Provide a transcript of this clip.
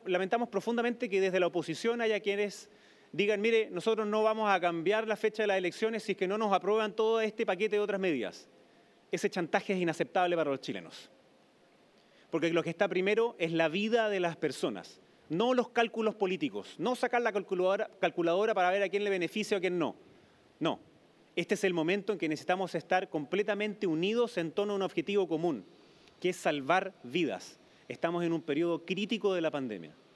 lamentamos profundamente que desde la oposición haya quienes digan, mire, nosotros no vamos a cambiar la fecha de las elecciones si es que no nos aprueban todo este paquete de otras medidas. Ese chantaje es inaceptable para los chilenos. Porque lo que está primero es la vida de las personas, no los cálculos políticos, no sacar la calculadora para ver a quién le beneficia o a quién no. No, este es el momento en que necesitamos estar completamente unidos en torno a un objetivo común, que es salvar vidas. Estamos en un periodo crítico de la pandemia.